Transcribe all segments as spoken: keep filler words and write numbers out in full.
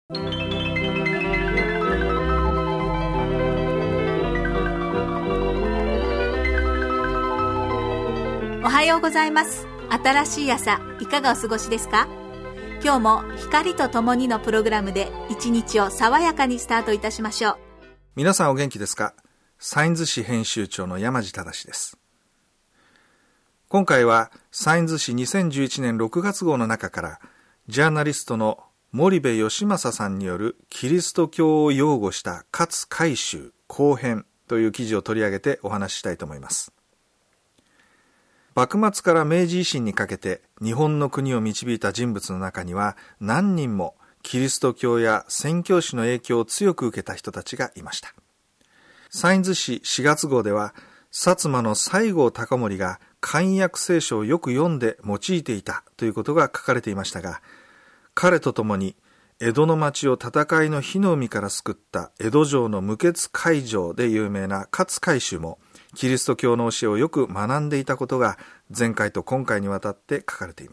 おはようございます。新しい朝、いかがお過ごしですか？今日も光とともにのプログラムで一日を爽やかにスタートいたしましょう。 皆さんお元気ですか？サインズ誌編集長の山地正です。今回はサインズ誌にせんじゅういちねんろくがつ号の中からジャーナリストの森部義正さんによるキリスト教を擁護した勝海舟後編という記事を取り上げてお話ししたいと思います。幕末から明治維新にかけて日本の国を導いた人物の中には何人もキリスト教や宣教師の影響を強く受けた人たちがいました。サインズ誌しがつ号では薩摩の西郷隆盛が漢訳聖書をよく読んで用いていたということが書かれていましたが、彼と共に江戸の町を戦いの火の海から救った江戸城の無血開城で有名な勝海舟もキリスト教の教えをよく学んでいたことが前回と今回にわたって書かれています。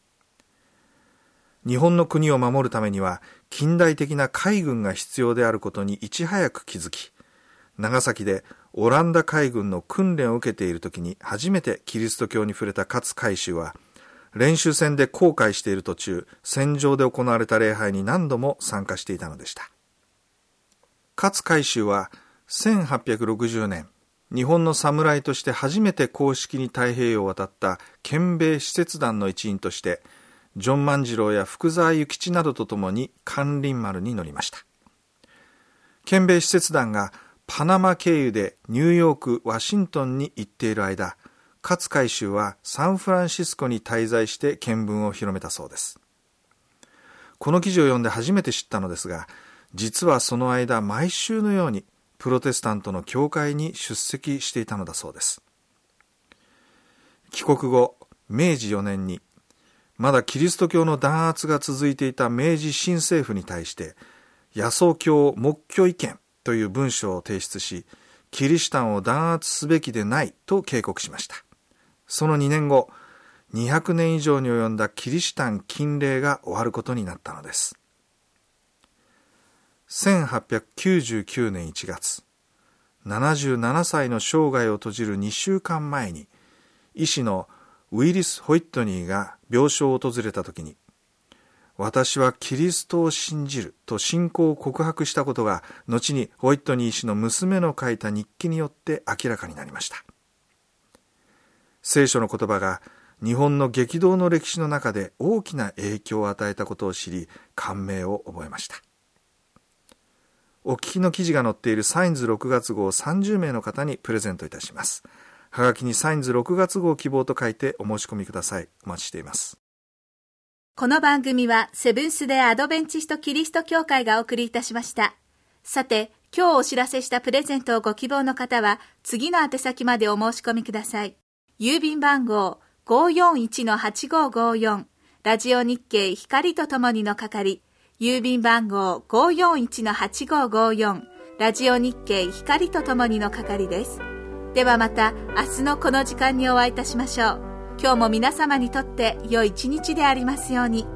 日本の国を守るためには近代的な海軍が必要であることにいち早く気づき、長崎でオランダ海軍の訓練を受けている時に初めてキリスト教に触れた勝海舟は、練習船で航海している途中、船上で行われた礼拝に何度も参加していたのでした。勝海舟はせんはっぴゃくろくじゅうねん、日本の侍として初めて公式に太平洋を渡った憲兵使節団の一員として、ジョン万次郎や福沢諭吉などとともに咸臨丸に乗りました。憲兵使節団がパナマ経由でニューヨーク、ワシントンに行っている間、勝海舟はサンフランシスコに滞在して見聞を広めたそうです。この記事を読んで初めて知ったのですが、実はその間毎週のようにプロテスタントの教会に出席していたのだそうです。帰国後、めいじよねんにまだキリスト教の弾圧が続いていた明治新政府に対して野草教黙許意見という文書を提出し、キリシタンを弾圧すべきでないと警告しました。そのにねんご、にひゃくねん以上に及んだキリシタン禁令が終わることになったのです。せんはっぴゃくきゅうじゅうきゅうねんいちがつ、ななじゅうななさいの生涯を閉じるにしゅうかんまえに、医師のウィリス・ホイットニーが病床を訪れた時に、私はキリストを信じると信仰を告白したことが、後にホイットニー氏の娘の書いた日記によって明らかになりました。聖書の言葉が日本の激動の歴史の中で大きな影響を与えたことを知り、感銘を覚えました。お聞きの記事が載っているサインズろくがつ号さんじゅうめいの方にプレゼントいたします。はがきにサインズろくがつ号希望と書いてお申し込みください。お待ちしています。 この番組はセブンス・デー・アドベンチスト・キリスト教会がお送りいたしました。さて、今日お知らせしたプレゼントをご希望の方は次の宛先までお申し込みください。郵便番号 ごーよんいちのはちごーごーよん ラジオ日経光とともにの係、郵便番号 ごーよんいちのはちごーごーよん ラジオ日経光とともにの係です。ではまた明日のこの時間にお会いいたしましょう。今日も皆様にとって良い一日でありますように。